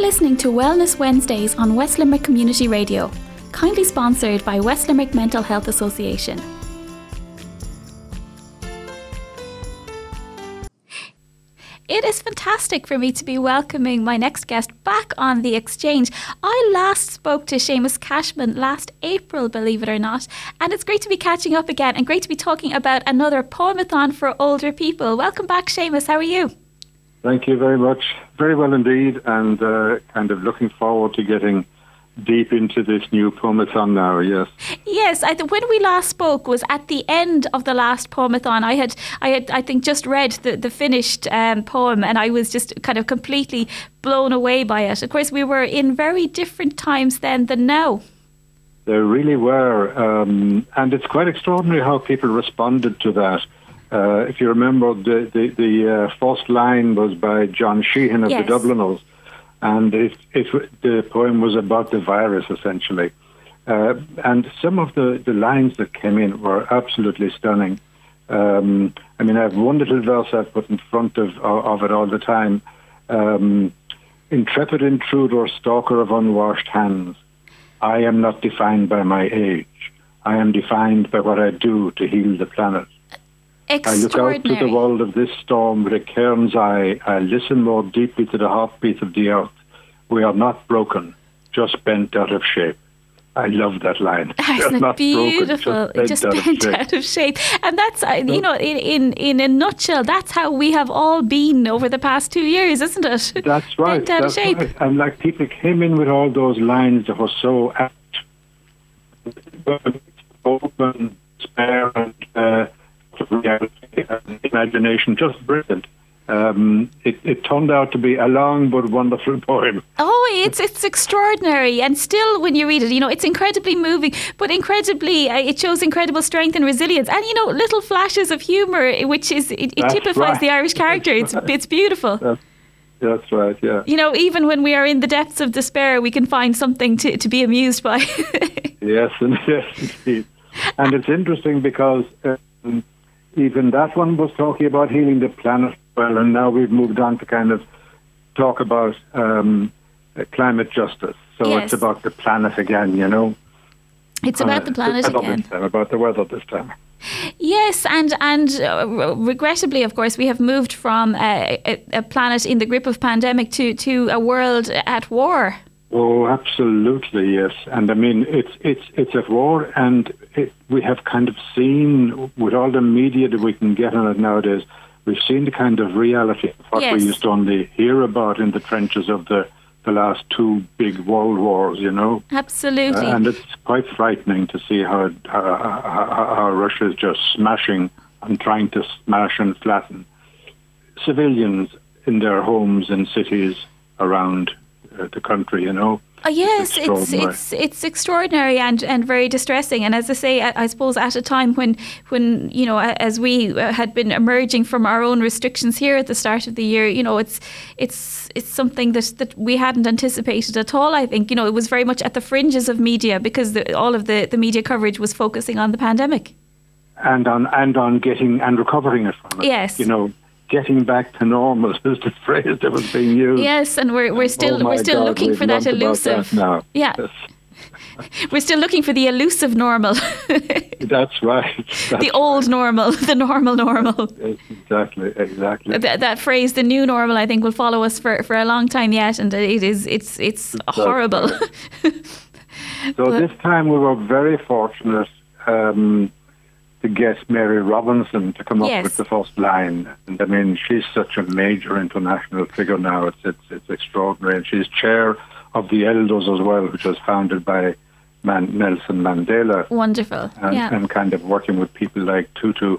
listening to Wellness Wednesdays on West Limerick Community Radio, kindly sponsored by West Limerick Mental Health Association. It is fantastic for me to be welcoming my next guest back on The Exchange. I last spoke to Seamus Cashman last April, believe it or not, and it's great to be catching up again and great to be talking about another poemathon for older people. Welcome back, Seamus. How are you? Thank you very much. Very well indeed, and kind of looking forward to getting deep into this new poemathon now, yes. Yes, when we last spoke was at the end of the last poemathon. I had just read the finished poem, and I was just kind of completely blown away by it. Of course, we were in very different times then than now. There really were, and it's quite extraordinary how people responded to that. If you remember, the first line was by John Sheehan of the Dubliners, and the poem was about the virus, essentially. And some of the lines that came in were absolutely stunning. I mean, I have one little verse I've put in front of it all the time. Intrepid intruder, stalker of unwashed hands, I am not defined by my age. I am defined by what I do to heal the planet. I look out to the world of this storm with a cairn's eye. I listen more deeply to the heartbeat of the earth. We are not broken, just bent out of shape. I love that line. Isn't it beautiful? Just bent out of shape. And that's, you know, in a nutshell, that's how we have all been over the past 2 years, isn't it? That's right. Bent out of shape. Right. And like people came in with all those lines that were so apt, open, spare, and reality and imagination, just brilliant. It turned out to be a long but wonderful poem. Oh, it's extraordinary, and still when you read it, you know, it's incredibly moving, but incredibly, it shows incredible strength and resilience, and you know, little flashes of humour, which is it typifies the Irish character. It's beautiful. That's right, yeah. You know, even when we are in the depths of despair, we can find something to be amused by. Yes, indeed. And it's interesting because even that one was talking about healing the planet well, and now we've moved on to kind of talk about climate justice. So It's about the planet again, you know. It's about the planet again. About the weather this time. Yes, and regrettably, of course, we have moved from a planet in the grip of pandemic to a world at war. Oh, absolutely, yes. And I mean, it's at war, and we have kind of seen, with all the media that we can get on it nowadays, we've seen the kind of reality of what we used to only hear about in the trenches of the last two big world wars, you know. Absolutely. And it's quite frightening to see how Russia is just smashing and trying to smash and flatten civilians in their homes and cities around the country, you know. Yes, it's extraordinary and very distressing. And as I say, I suppose at a time when you know, as we had been emerging from our own restrictions here at the start of the year, you know, it's something that we hadn't anticipated at all. I think, you know, it was very much at the fringes of media because all of the media coverage was focusing on the pandemic and on getting and recovering it from it. Yes, you know. Getting back to normal is the phrase that was being used. Yes, and we're still looking for that elusive. That yeah, yes. We're still looking for the elusive normal. That's right. The old normal, the normal. Yes, exactly. That phrase, the new normal, I think will follow us for a long time yet, and it's horrible. So this time we were very fortunate to get Mary Robinson to come up with the first line. And I mean, she's such a major international figure now. It's extraordinary. And she's chair of the Elders as well, which was founded by Nelson Mandela. Wonderful. And kind of working with people like Tutu.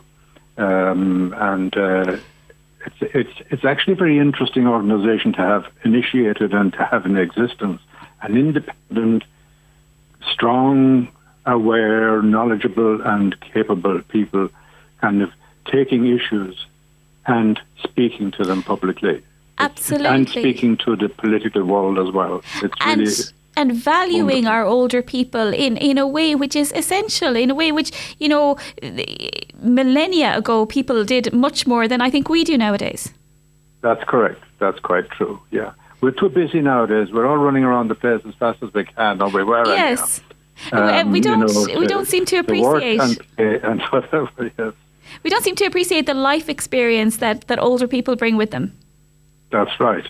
It's actually a very interesting organization to have initiated and to have in existence. An independent, strong, aware, knowledgeable and capable people kind of taking issues and speaking to them publicly. Absolutely. And speaking to the political world as well. And valuing our older people in a way which is essential, in a way which, you know, millennia ago people did much more than I think we do nowadays. That's correct. That's quite true, yeah. we're too busy nowadays. We're all running around the place as fast as we can, or we were. Yes. We don't seem to appreciate and whatever. Yes. We don't seem to appreciate the life experience that older people bring with them. That's right.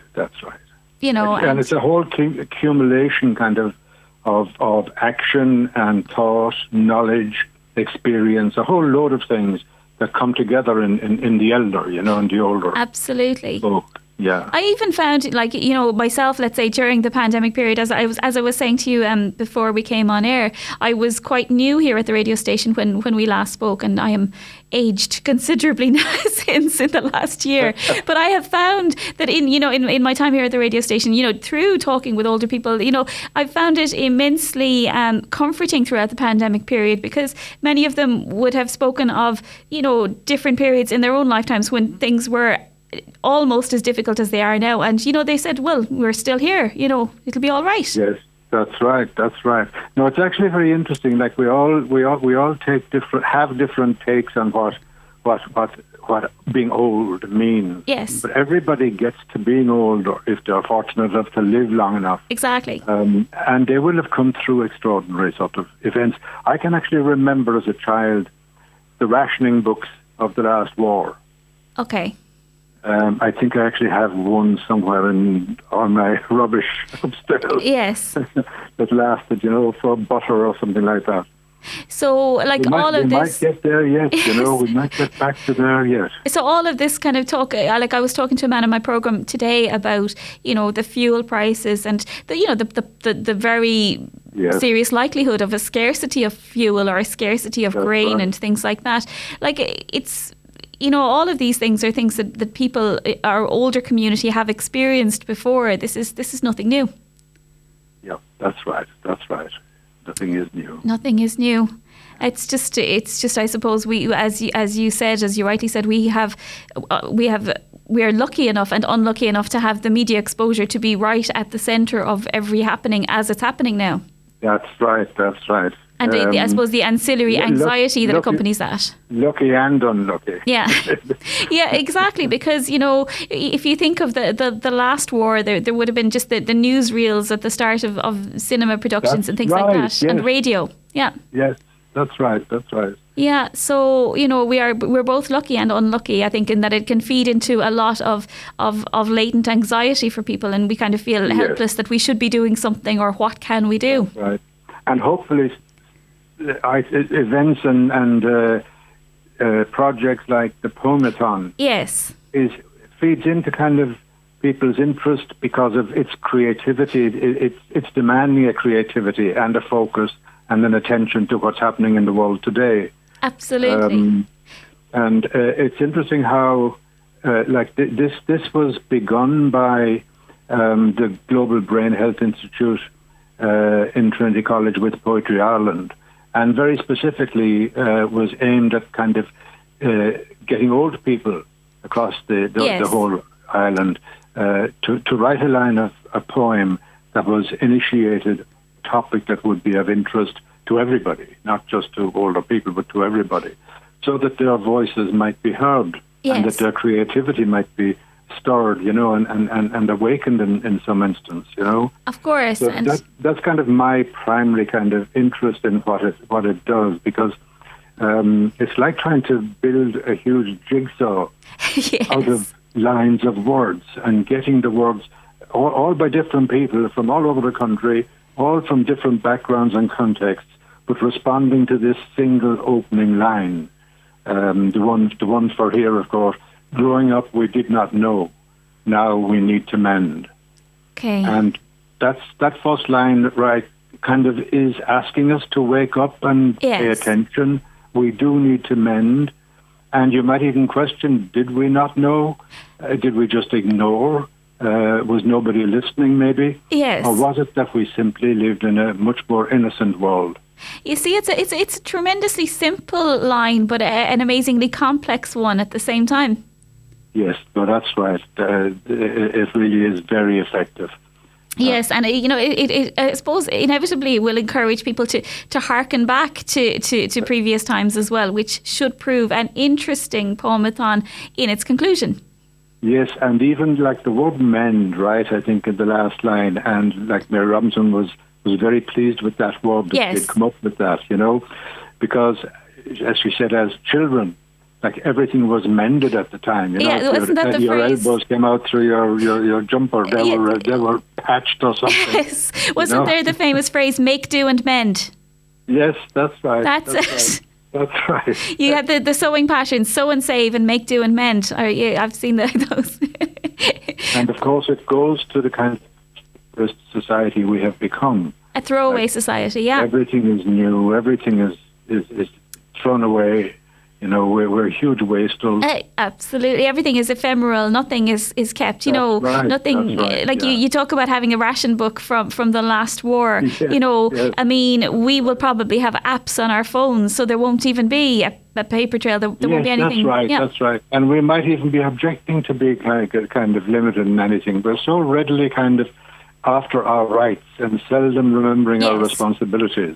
And it's a whole accumulation kind of action and thought, knowledge, experience, a whole load of things that come together in the elder, in the older. Absolutely. So, yeah. I even found, myself, let's say during the pandemic period, as I was saying to you before we came on air, I was quite new here at the radio station when we last spoke, and I am aged considerably now since in the last year. But I have found that in my time here at the radio station, through talking with older people, I found it immensely comforting throughout the pandemic period, because many of them would have spoken of, different periods in their own lifetimes when things were almost as difficult as they are now, and they said, well, we're still here, it'll be all right. Yes, that's right. No, it's actually very interesting. Like we all have different takes on what being old means. Yes. But everybody gets to being old if they're fortunate enough to live long enough. Exactly. And they will have come through extraordinary sort of events. I can actually remember as a child the rationing books of the last war. Okay. I think I actually have one somewhere on my rubbish upstairs. Yes. That lasted, for butter or something like that. So, we might get there yet, we might get back to there yet. So all of this kind of talk, like I was talking to a man in my programme today about, the fuel prices and the very serious likelihood of a scarcity of fuel or a scarcity of grain and things like that. Like it's... all of these things are things that people, our older community, have experienced before. This is nothing new. Yeah, that's right. Nothing is new. Nothing is new. It's just. I suppose we, as you rightly said, we are lucky enough and unlucky enough to have the media exposure to be right at the centre of every happening as it's happening now. That's right. And I suppose the ancillary anxiety that accompanies that. Lucky and unlucky. Yeah, yeah, exactly. Because, if you think of the last war, there would have been just the newsreels at the start of cinema productions and things like that, yes. And radio. Yeah. Yes, that's right. Yeah, so, we're both lucky and unlucky, I think, in that it can feed into a lot of latent anxiety for people, and we kind of feel helpless that we should be doing something, or what can we do? That's right. And hopefully events and projects like the Poemathon feeds into kind of people's interest because of its creativity. It's demanding a creativity and a focus and an attention to what's happening in the world today. Absolutely. And it's interesting how this was begun by the Global Brain Health Institute in Trinity College with Poetry Ireland. And very specifically was aimed at kind of getting old people across the whole island to write a line of a poem that was initiated, a topic that would be of interest to everybody, not just to older people, but to everybody, so that their voices might be heard and that their creativity might be stirred, and awakened in some instance, Of course. So that's kind of my primary kind of interest in what it does, because it's like trying to build a huge jigsaw out of lines of words, and getting the words all by different people from all over the country, all from different backgrounds and contexts, but responding to this single opening line. The one for here, of course. Growing up, we did not know. Now we need to mend. Okay. And that first line, right, kind of is asking us to wake up and pay attention. We do need to mend. And you might even question, did we not know? Did we just ignore? Was nobody listening, maybe? Yes. Or was it that we simply lived in a much more innocent world? You see, it's a tremendously simple line, but an amazingly complex one at the same time. Yes, no, that's right. It really is very effective. Yes, and it I suppose inevitably will encourage people to harken back to previous times as well, which should prove an interesting poemathon in its conclusion. Yes, and even like the word mend, right, I think in the last line, and like Mary Robinson was very pleased with that word, that Yes. she'd come up with that, because, as she said, as children, like everything was mended at the time. Wasn't that the your phrase? elbows came out through your jumper, they were patched or something. Yes. Wasn't there the famous phrase, make do and mend? Yes, that's right. That's it. Right. That's right. You had the sewing pattern, sew and save and make do and mend. I've seen those. And of course it goes to the kind of society we have become. A throwaway society, yeah. Everything is new, everything is thrown away. We're huge wastrels. Absolutely, everything is ephemeral. Nothing is kept. Right, nothing. right, like yeah. you talk about having a ration book from the last war. Yes, yes. I mean, we will probably have apps on our phones, so there won't even be a paper trail. There won't be anything. That's right. Yeah. That's right. And we might even be objecting to be kind of limited in anything. We're so readily kind of after our rights and seldom remembering our responsibilities.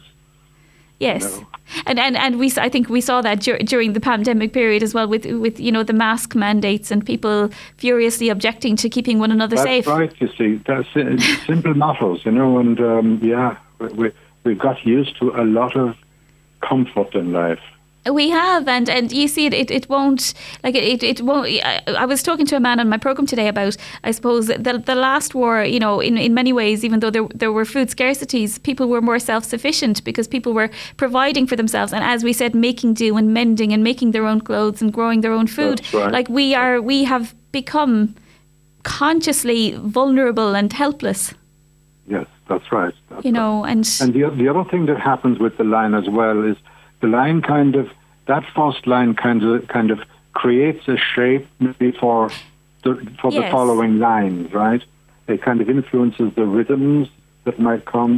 Yes, and I think we saw that during the pandemic period as well with the mask mandates and people furiously objecting to keeping one another safe. That's right. You see, that's simple matters, and we've got used to a lot of comfort in life. We have, and you see it won't, like it won't. I was talking to a man on my program today about, I suppose, the last war, in many ways, even though there were food scarcities, people were more self-sufficient because people were providing for themselves, and as we said, making do and mending and making their own clothes and growing their own food. That's right. Like we have become consciously vulnerable and helpless. Yes, that's right. That's and the other thing that happens with the line as well is, the line that first line kind of creates a shape maybe for the following lines, right? It kind of influences the rhythms that might come.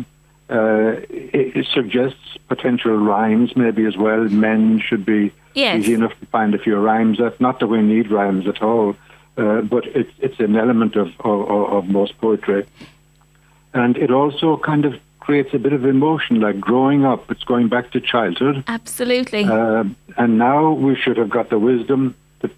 It suggests potential rhymes maybe as well. Men should be easy enough to find a few rhymes. Not that we need rhymes at all, but it's an element of most poetry. And it also kind of creates a bit of emotion, like growing up. It's going back to childhood. Absolutely. And now we should have got the wisdom to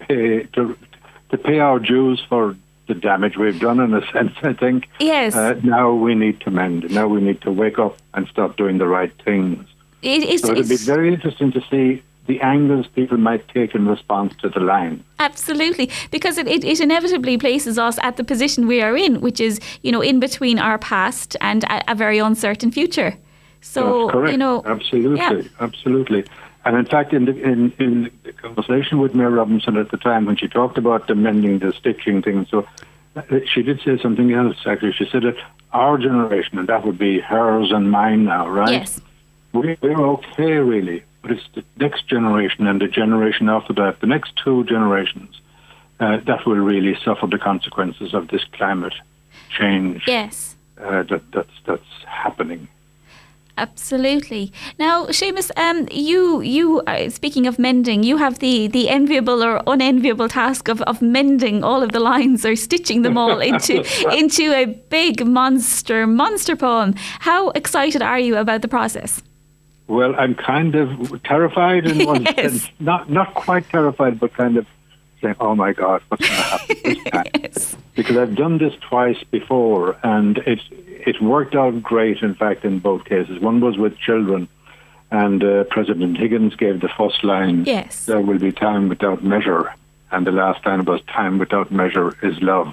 pay our dues for the damage we've done, in a sense, I think. Yes. Now we need to mend. Now we need to wake up and start doing the right things. So it'll be very interesting to see the angles people might take in response to the line. Absolutely, because it inevitably places us at the position we are in, which is, in between our past and a very uncertain future. So, that's correct. Absolutely. And in fact, in the conversation with Mary Robinson at the time, when she talked about the mending, the stitching thing, so she did say something else, actually. She said that our generation, and that would be hers and mine now, right? Yes. We're okay, really. But it's the next generation and the generation after that, the next two generations, that will really suffer the consequences of this climate change. Yes. That's happening. Absolutely. Now, Seamus, you speaking of mending, you have the enviable or unenviable task of mending all of the lines or stitching them all into a big monster poem. How excited are you about the process? Well, I'm kind of terrified in one sense. Not quite terrified, but kind of saying, oh my God, what's going to happen this time? Yes. Because I've done this twice before, and it worked out great, in fact, in both cases. One was with children, and President Higgins gave the first line, yes, there will be time without measure, and the last line was, time without measure is love.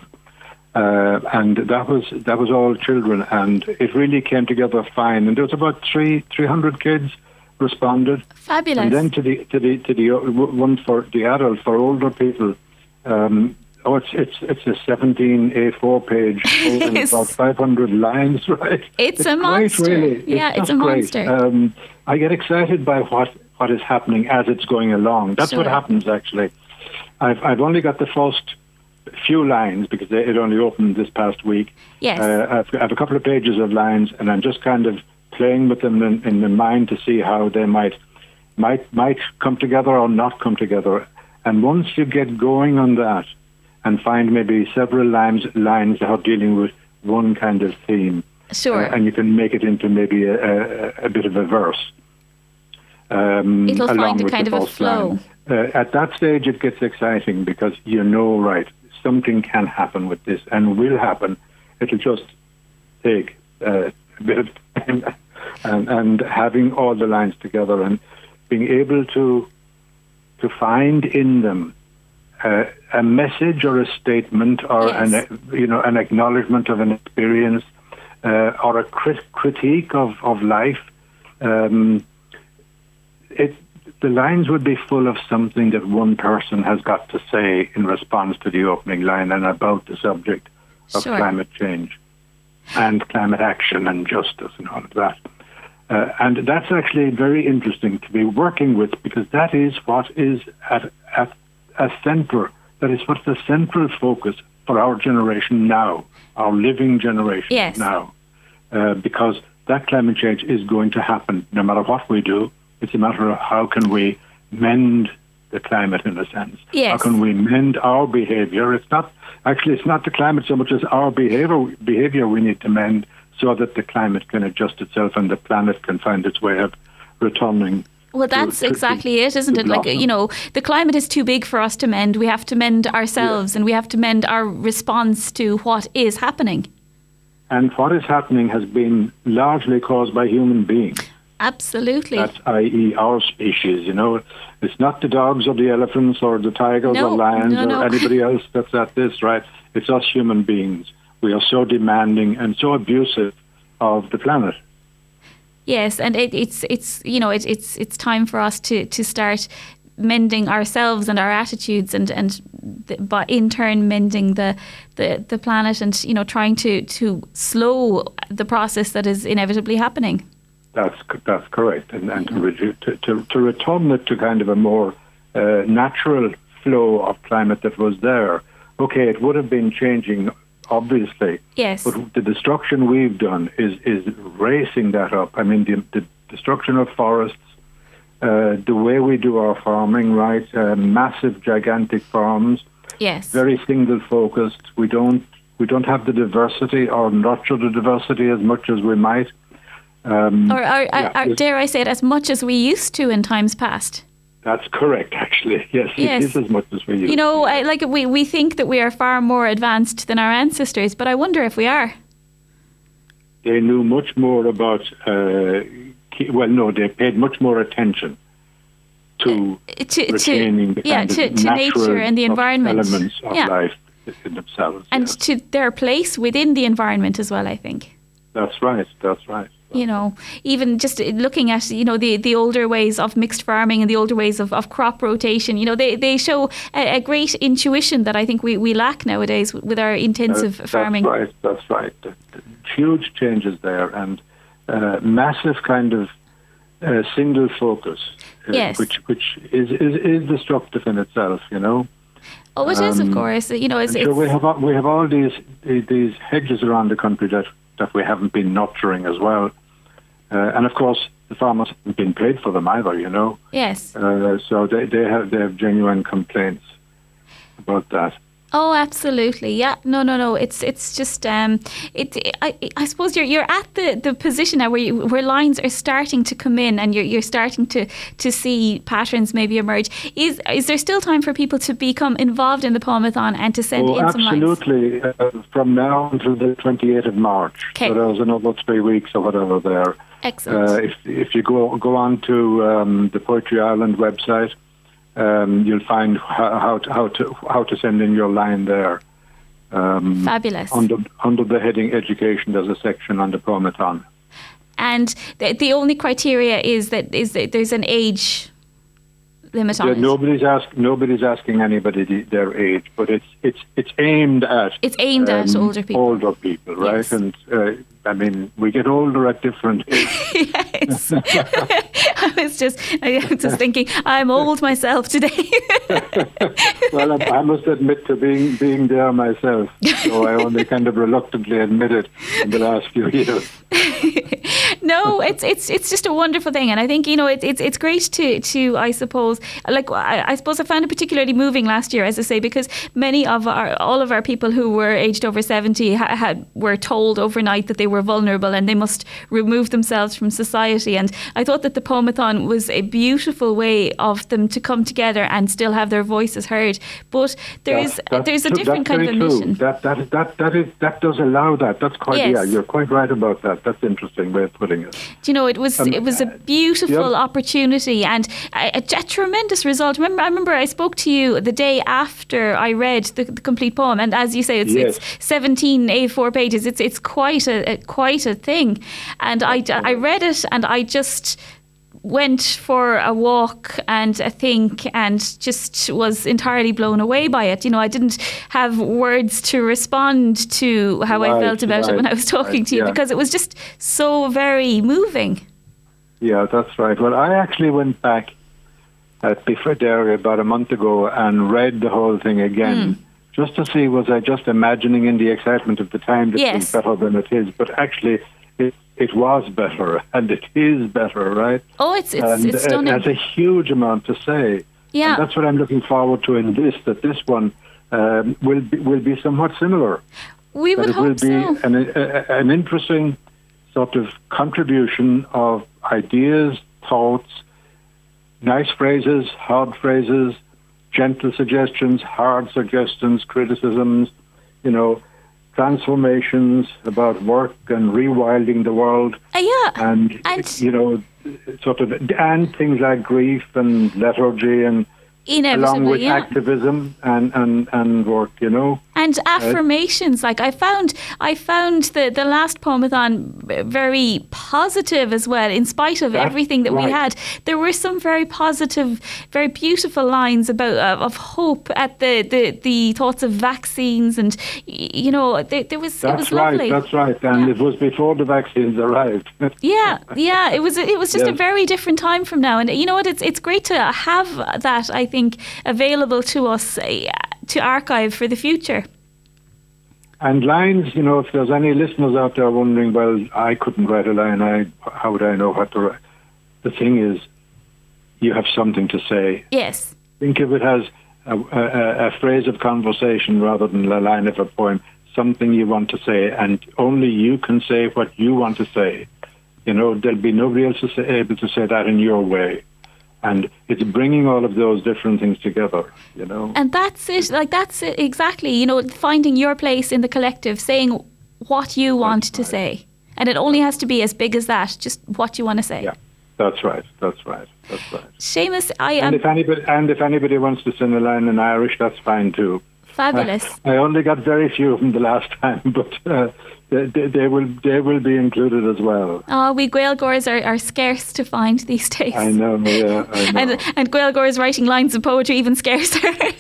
And that was all children, and it really came together fine. And there was about 300 kids responded. Fabulous. And then to the one for the adult, for older people. It's a 17 A4 page, yes, about 500 lines, right? It's a monster. Great, really. It's a monster. I get excited by what is happening as it's going along. That's what happens, actually. I've only got the first few lines because it only opened this past week. Yes. I have a couple of pages of lines, and I'm just kind of playing with them in the mind to see how they might come together or not come together. And once you get going on that and find maybe several lines that are dealing with one kind of theme, sure, and you can make it into maybe a bit of a verse. It'll find a kind of a flow. At that stage, it gets exciting because right, something can happen with this and will happen. It'll just take a bit of time and having all the lines together and being able to find in them a message or a statement or an acknowledgement of an experience or a critique of life. The lines would be full of something that one person has got to say in response to the opening line and about the subject of climate change and climate action and justice and all of that. And that's actually very interesting to be working with, because that is what is at a center. That is what's the central focus for our generation now, our living generation now, because that climate change is going to happen no matter what we do. It's a matter of how can we mend the climate in a sense. Yes. How can we mend our behavior? It's not the climate so much as our behavior we need to mend, so that the climate can adjust itself and the planet can find its way of returning. Well, that's exactly it, isn't it? Like, the climate is too big for us to mend. We have to mend ourselves, and we have to mend our response to what is happening. And what is happening has been largely caused by human beings. Absolutely. That's i.e. our species, It's not the dogs or the elephants or the tigers or lions or anybody else that's at this, right? It's us human beings. We are so demanding and so abusive of the planet. Yes, and it's time for us to start mending ourselves and our attitudes, and by in turn mending the planet, and trying to slow the process that is inevitably happening. That's correct, and to return it to kind of a more natural flow of climate that was there. Okay, it would have been changing, obviously. Yes. But the destruction we've done is racing that up. I mean, the destruction of forests, the way we do our farming, right? Massive, gigantic farms. Yes. Very single-focused. We don't have the diversity or nurture the diversity as much as we might. Or dare I say it, as much as we used to in times past. That's correct, actually. Yes, it is as much as we used to. We think that we are far more advanced than our ancestors, but I wonder if we are. They knew much more about, they paid much more attention to retaining the kind of to nature and the environment. Elements of life in themselves. And to their place within the environment as well, I think. That's right. Even just looking at, the older ways of mixed farming and the older ways of crop rotation, they show a great intuition that I think we lack nowadays with our intensive farming. That's right. Huge changes there, and massive kind of single focus, which is destructive in itself, Oh, it is, of course. We have all these hedges around the country that we haven't been nurturing as well. And of course, the farmers haven't been paid for them either, Yes. So they have genuine complaints about that. Oh, absolutely. Yeah. No. It's just I suppose you're at the position now where lines are starting to come in, and you're starting to see patterns maybe emerge. Is there still time for people to become involved in the Poemathon and to send in some lines? Absolutely. From now until the 28th of March. Okay. So there's another 3 weeks or whatever there. Excellent. If you go on to the Poetry Ireland website, you'll find how to send in your line there. Fabulous. Under the heading Education, there's a section on the Poemathon. And the only criteria is that there's an age limit on it. Nobody's asking anybody their age, but it's aimed at. It's aimed at older people. Older people, right? Yes. And we get older at different ages. Yes. I was just thinking, I'm old myself today. Well, I must admit to being there myself, so I only kind of reluctantly admit it in the last few years. No, it's just a wonderful thing, and I think it's great to I suppose I suppose I found it particularly moving last year, as I say, because all of our people who were aged over 70 were told overnight that they were vulnerable and they must remove themselves from society. And I thought that the Poemathon was a beautiful way of them to come together and still have their voices heard. But there's a different kind of a mission. That does allow that. That's quite you're quite right about that. That's an interesting way of putting it. Do you know, it was a beautiful opportunity and a tremendous result. I remember I spoke to you the day after I read the complete poem, and as you say, it's 17 A4 pages. It's quite a thing, and I read it and I just went for a walk and a think and just was entirely blown away by it. I didn't have words to respond to how I felt about it when I was talking to you, because it was just so very moving. Yeah, that's right. Well, I actually went back before there about a month ago and read the whole thing again, just to see, was I just imagining in the excitement of the time that it was better than it is, but actually it was better, and it is better, right? Oh, it's stunning. It has a huge amount to say. Yeah. And that's what I'm looking forward to in this, that this one will be somewhat similar. We would hope so. It will be an interesting sort of contribution of ideas, thoughts, nice phrases, hard phrases, gentle suggestions, hard suggestions, criticisms, transformations about work and rewilding the world. And things like grief and lethargy and along with activism and work, And affirmations. Like I found the last Poemathon very positive as well, in spite of everything that we had. There were some very positive, very beautiful lines of hope at the thoughts of vaccines, and it was lovely. That's right. And it was before the vaccines arrived. It was just a very different time from now. And you know what? It's great to have that, I think, available to us to archive for the future. And lines, if there's any listeners out there wondering, well, I couldn't write a line, how would I know what to write? The thing is, you have something to say. Yes. Think of it as a phrase of conversation rather than a line of a poem, something you want to say, and only you can say what you want to say. There'll be nobody else able to say that in your way. And it's bringing all of those different things together, And that's it. That's it exactly. Finding your place in the collective, saying what you want to say. And it only has to be as big as that, just what you want to say. Yeah, that's right. Seamus, And if anybody wants to sing a line in Irish, that's fine too. Fabulous. I only got very few of them the last time, but they will be included as well. Oh, we Gaeilgeoirs are scarce to find these days. I know. And Gaeilgeoirs writing lines of poetry even scarcer.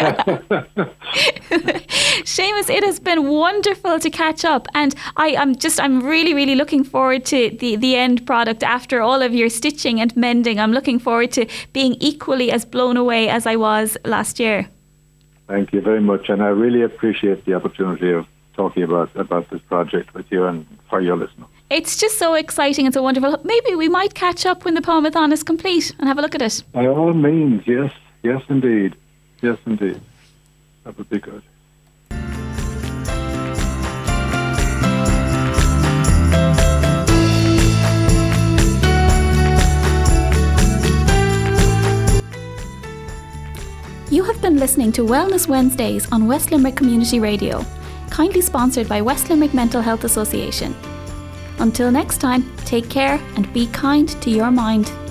Seamus, it has been wonderful to catch up, and I'm really, really looking forward to the end product after all of your stitching and mending. I'm looking forward to being equally as blown away as I was last year. Thank you very much, and I really appreciate the opportunity of talking about this project with you and for your listeners. It's just so exciting and so wonderful. Maybe we might catch up when the Poemathon is complete and have a look at it. By all means, yes indeed. That would be good. You have been listening to Wellness Wednesdays on West Limerick Community Radio, kindly sponsored by West Limerick Mental Health Association. Until next time, take care and be kind to your mind.